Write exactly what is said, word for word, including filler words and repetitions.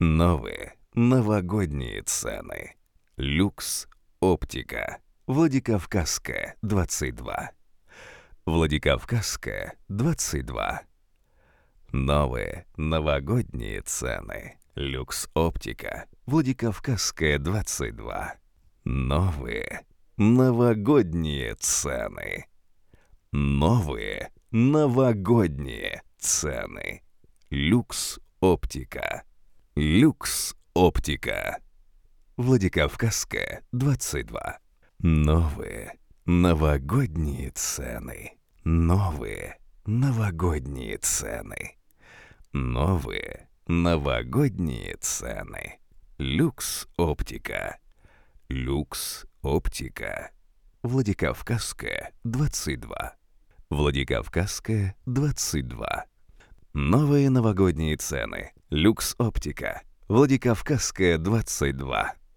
Новые новогодние цены. Люкс Оптика. Владикавказская, двадцать два. Владикавказская, двадцать два. Новые новогодние цены. Люкс Оптика. Владикавказская, двадцать два. Новые новогодние цены. Новые новогодние цены. Люкс Оптика. Люкс Оптика. Владикавказская, двадцать два. Новые новогодние цены. Новые новогодние цены. Новые новогодние цены. Люкс Оптика. Люкс Оптика. Владикавказская, двадцать два. Владикавказская, двадцать два. Новые новогодние цены. Люкс Оптика. Владикавказская, двадцать два.